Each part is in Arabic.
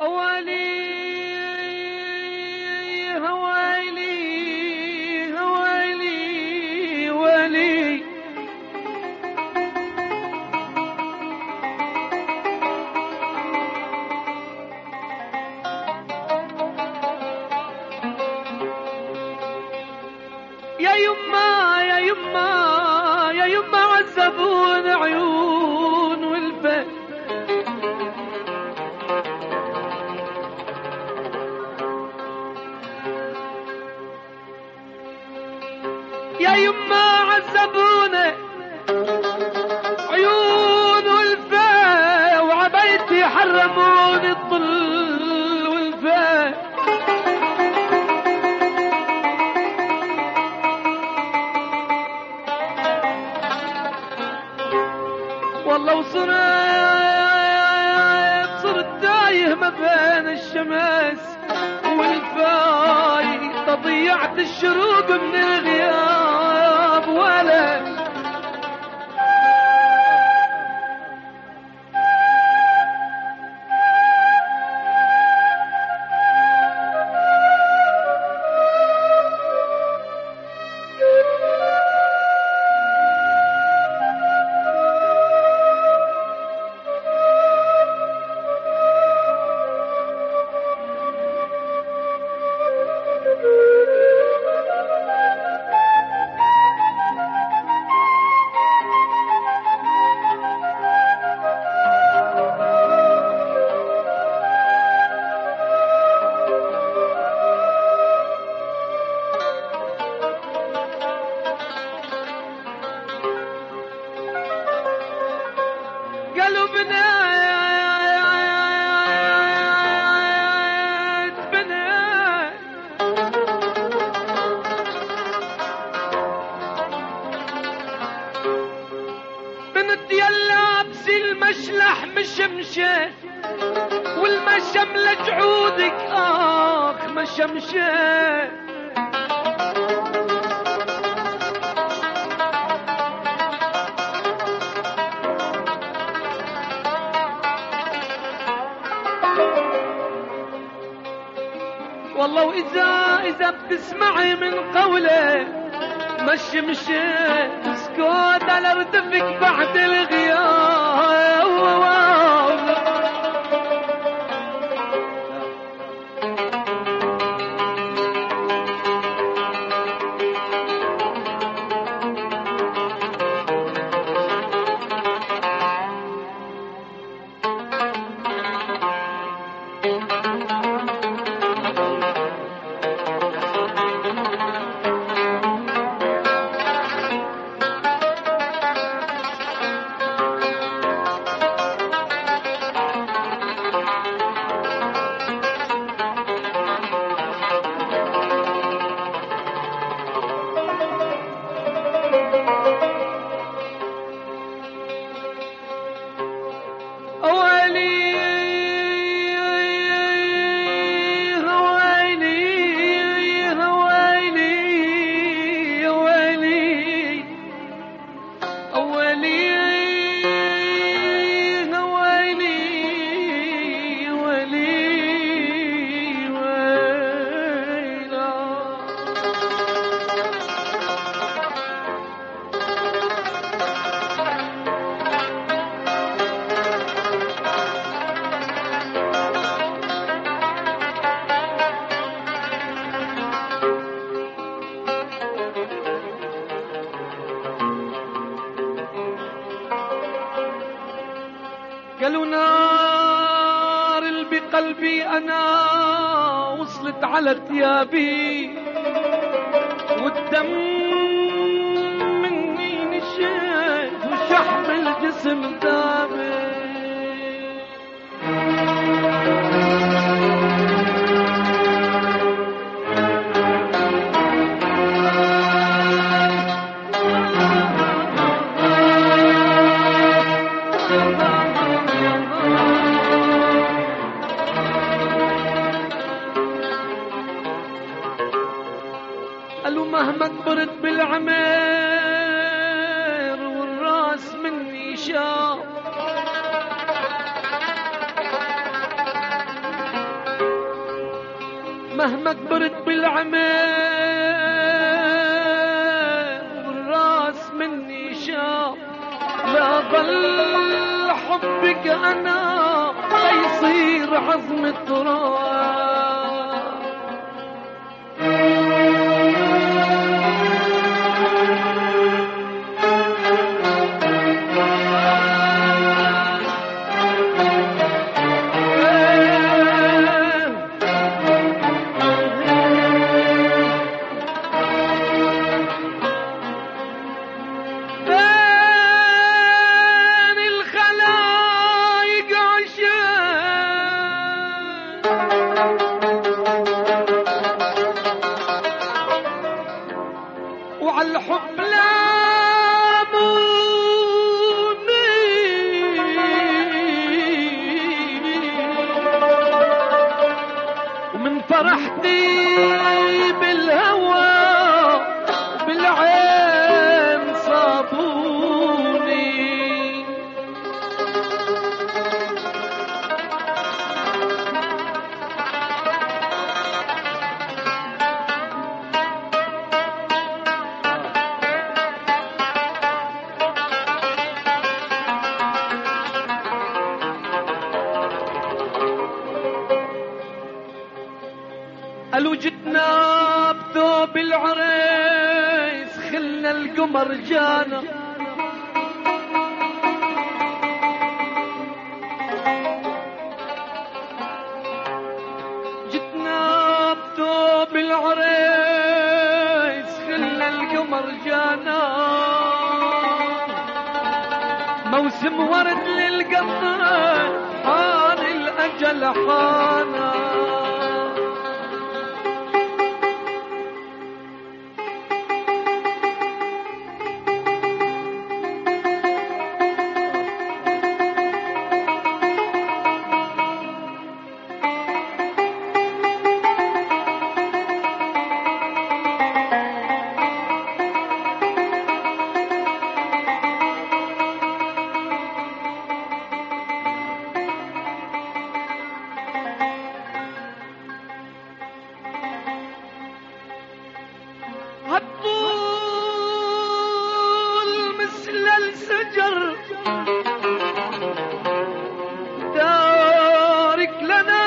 أوالي هوالي هوالي والي يا يما يا يما يا يما عذبون عيون والفت يا يما عذبونا عيون والفا وعبيتي حرموني الظل والفا والله صرت تايه ما بين الشمس والفاي تضيعت الشروق من الغياب ولا قالوا بنات بنات بنت يلا ابسي المشلح مشمشه والمشم لجعودك اخ مشمشه والله وإذا بتسمعي من قوله مشي اسكت على ردفك بعد الغياب قالوا نار اللي بقلبي انا وصلت على ثيابي والدم مني نشف وشحم الجسم ذابي قالوا مهما كبرت بالعمر والراس مني شاب مهما كبرت بالعمر والراس مني شاب، لا ظل حبك انا ليصير عظم التراب. وعالحب لاموني ومن فرحتي بالهوى بالعين صابوني. قالوا جتنا بثوب العريس خلنا القمر جانا، جتنا بثوب العريس خلنا القمر جانا، موسم ورد للقمر حان الأجل حانا. هالطول مثل السجر تارك لنا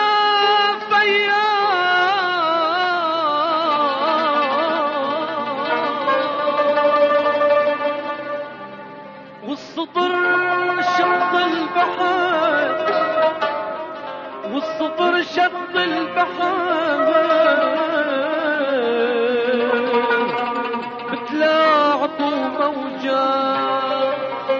فيا، والسطر شط البحر، والسطر شط البحر بتلاعبوا موجات.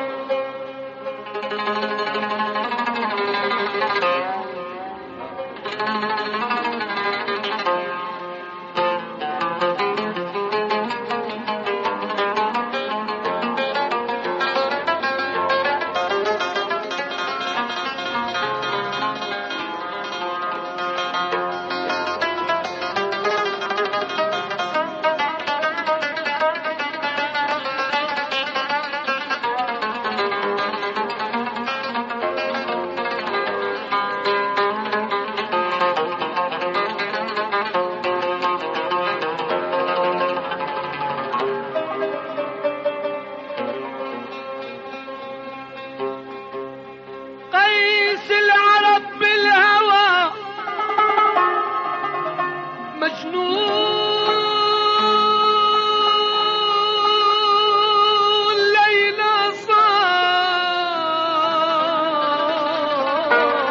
قيس العرب بالهوى مجنون ليلى صار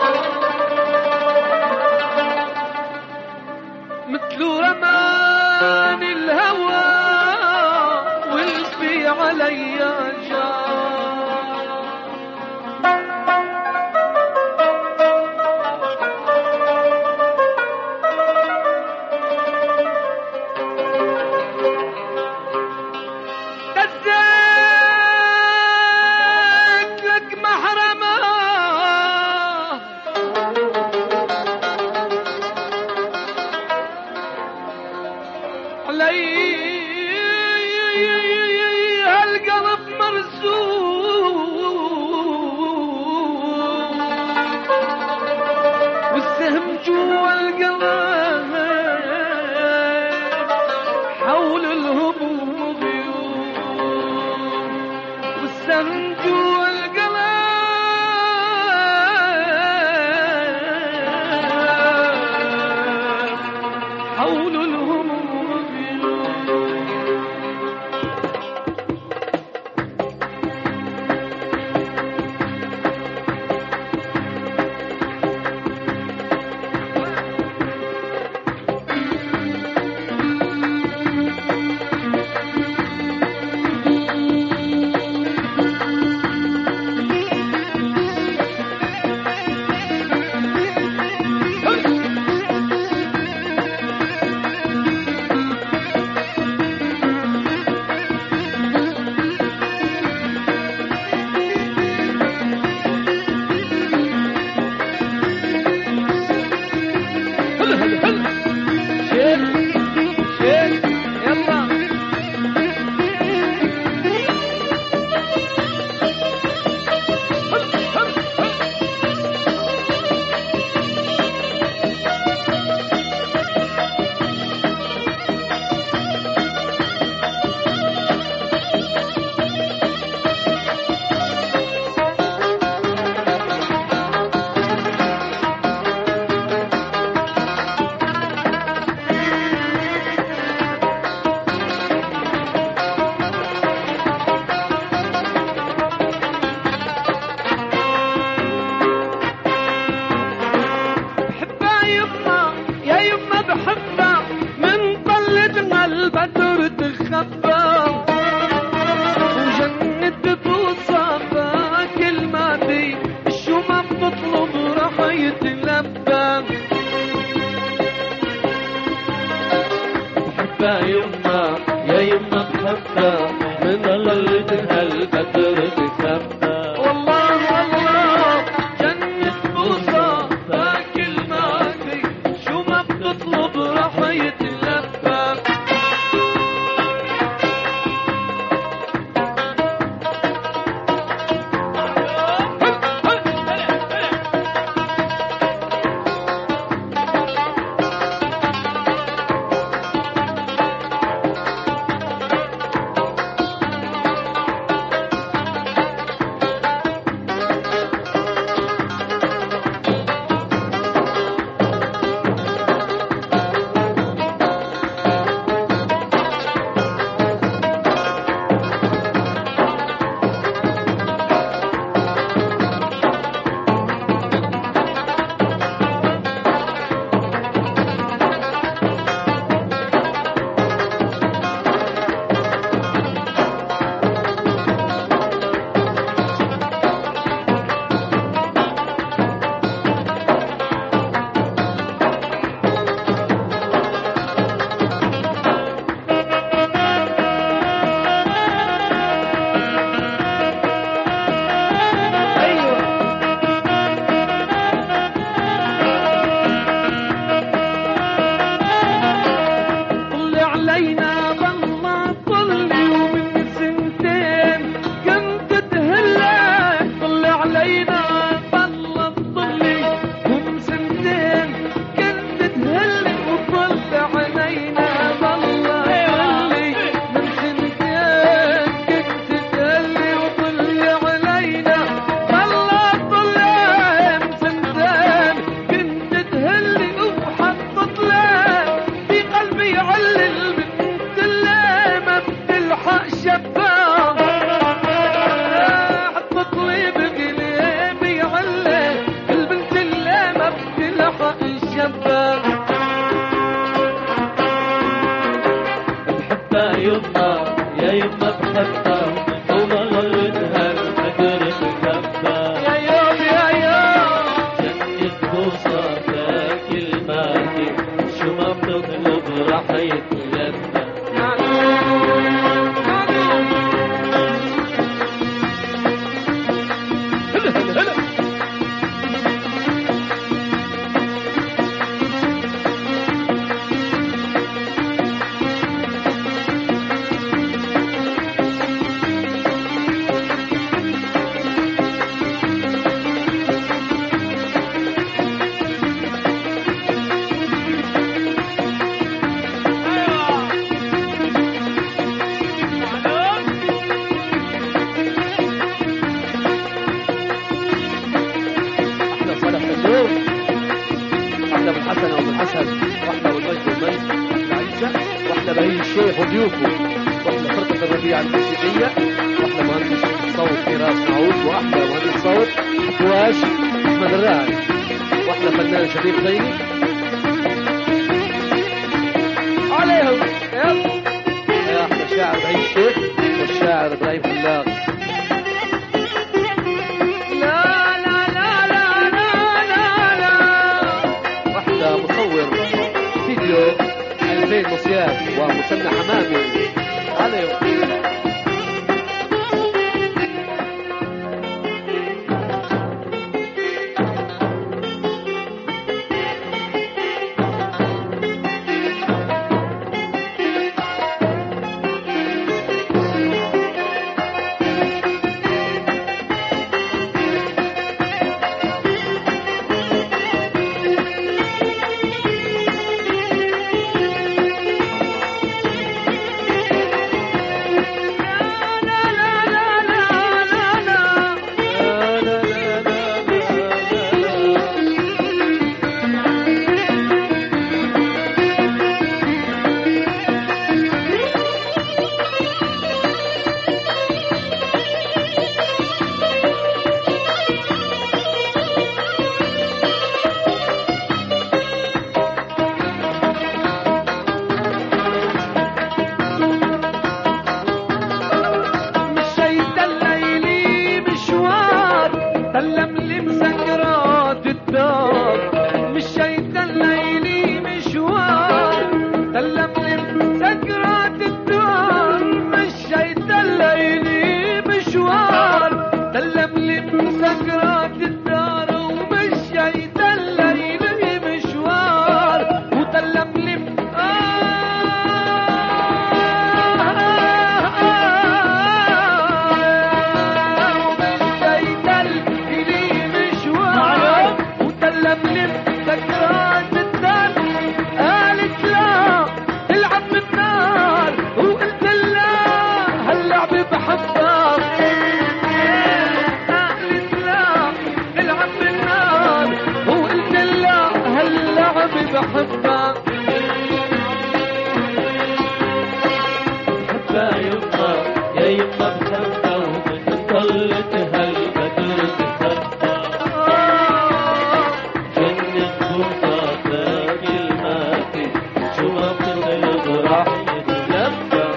مثل رمان الهوى والفي علي جار. عليها القلب مرسوم والسهم جوا القلب تطلب راح يتلفى. الشيخ وضيوفه، واحنا فرقة الربيع الموسيقية، واحنا مهندس الصوت فراس معود، واحنا مهندس صوت حكواش احمد الراعي، واحنا فنان شريف زيني عليهم. يا احنا شاعر بعيد الشيخ والشاعر ابراهيم فلاق. مصور فيديو 2000 مصياد ومسنى حمامي عليهم. بحبه بحبه يما يا يما بحبه وبتضل هالبدر تخبى جنة بوصاتك الماتي شو ما بتطلب راح يتلبى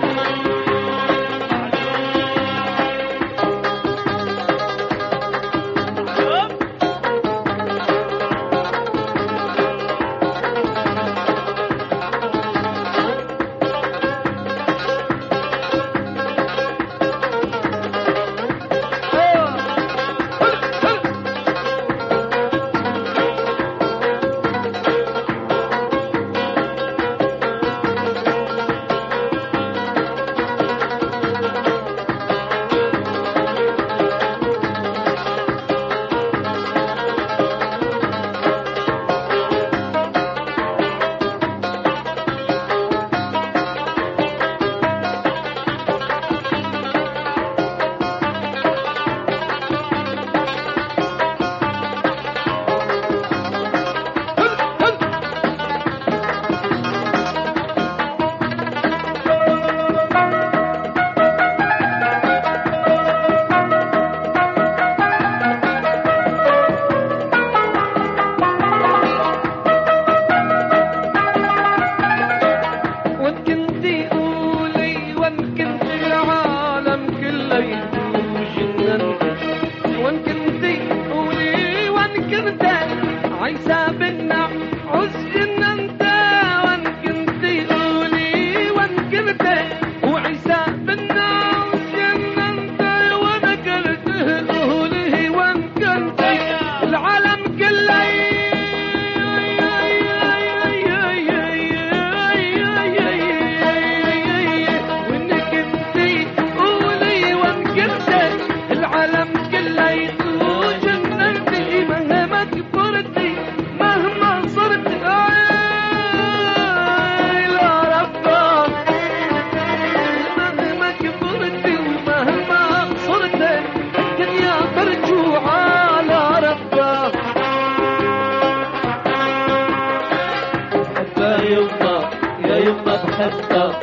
بحبه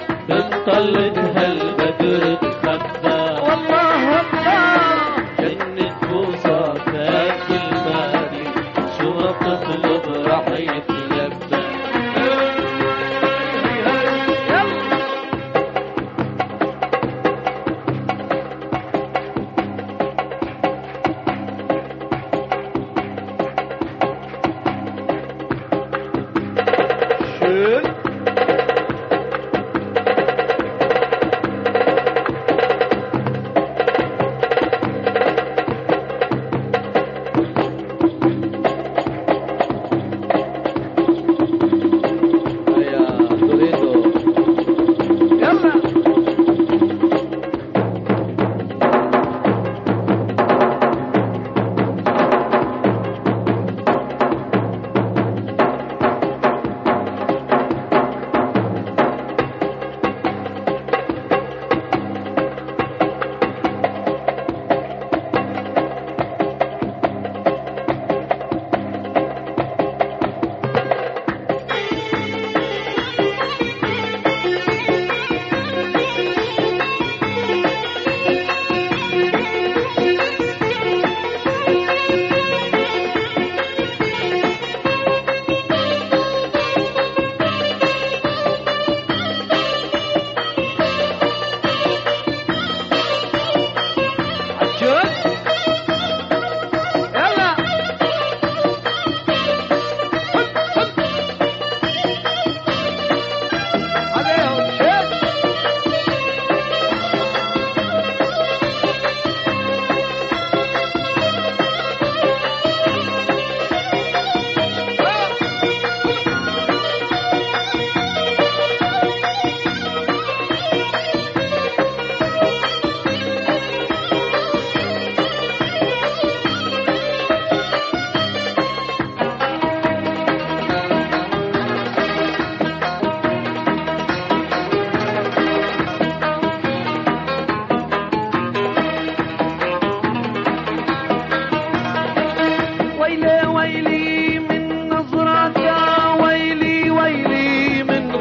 بتطلت هالبدر تخبى والله الله جنة بوصاتك المالي شو ما بتطلب راح يتلبى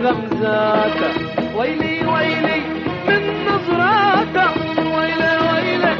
غمزاته، ويلي ويلي من نظراته، ويلي ويلي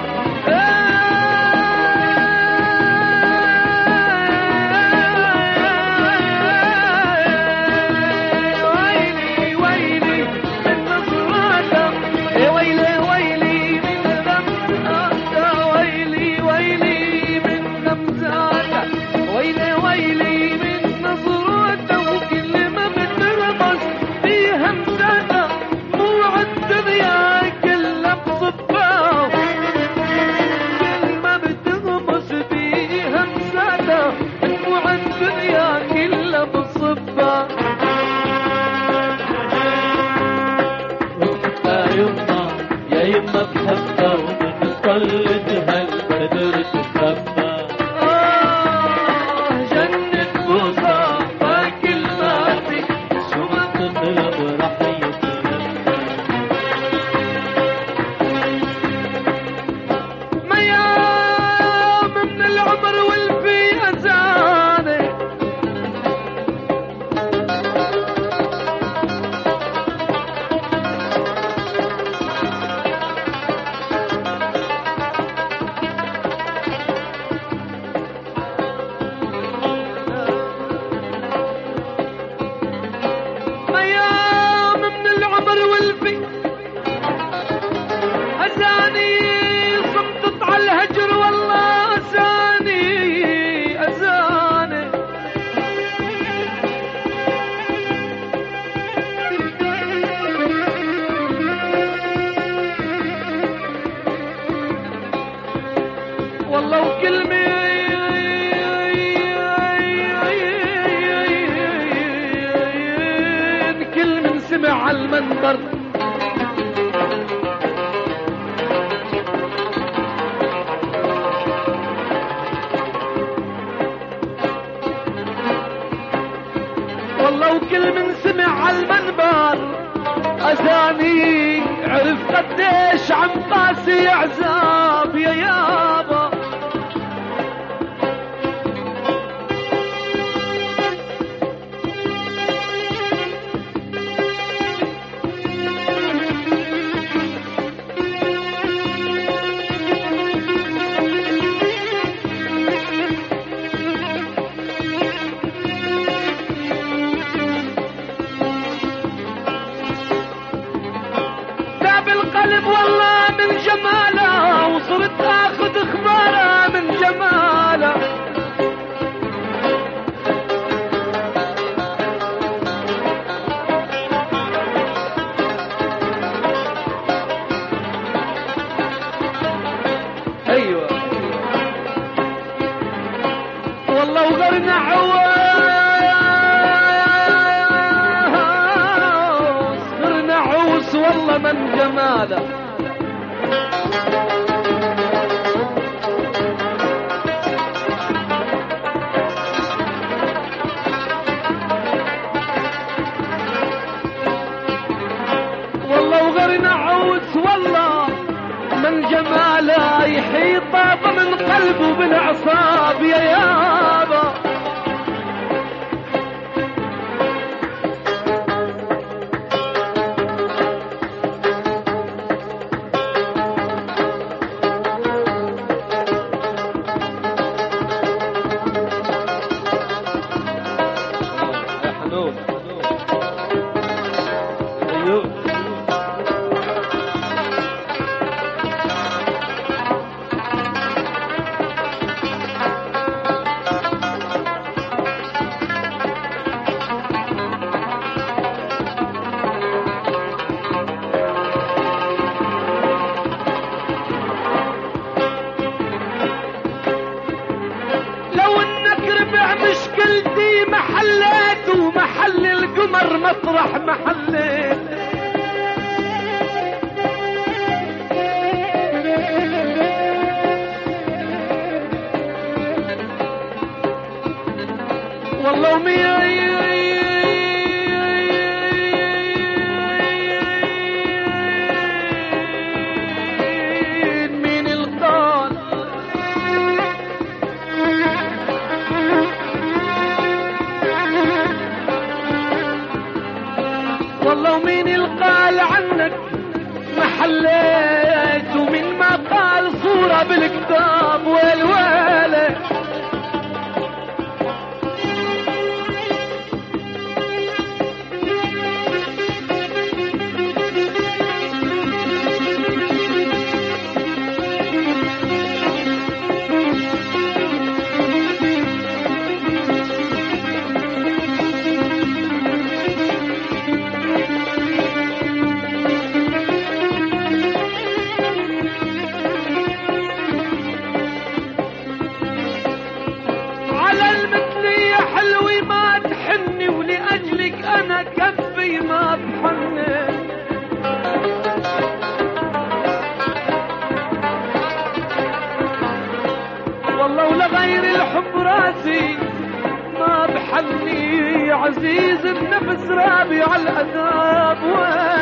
ويلي ويلي من نظراته، ويلي ويلي من غمزاته، ويلي ويلي من غمزاته، ويلي ويلي من نظراته، وكل ما بترمز في همزاته مو عالدنيا كلها بصفاه، كل ما بتغمز في همزاته مو عالدنيا كلها بصفاه. يا يما بحبها ومن طلتها البدر تخبى. جنة بوصافها كل ما في شو ما تطلب رح يتلبى. ميام من العمر والفي أزاني، ميام من العمر والفي أزاني، صمتت على الهجر والله أزاني أزاني. والله وكلمة كل من سمع على المنبر والله وكل من سمع على المنبر أزاني عرف قديش عم قاسي عذاب يا يابا. تعب القلب والله من جماله، وصرت اخذ اخباره من جماله. ايوه والله وغرنا عوس، غرنا عوس والله من جماله. والله وغرنا عوس والله من جماله، يحيط من قلبه بالاعصاب يا يابا. يا حنون ايوه لو انك ربع مشكلتي محلات، ومحل القمر مطرح محلات. والله مين القال والله ومين القال عنك ما حليت ومين ما قال صورة بالكتاب والوالد. كفي ما بحنن والله ولغير الحب راسي ما بحني عزيز بنفس رابي على الأذاب.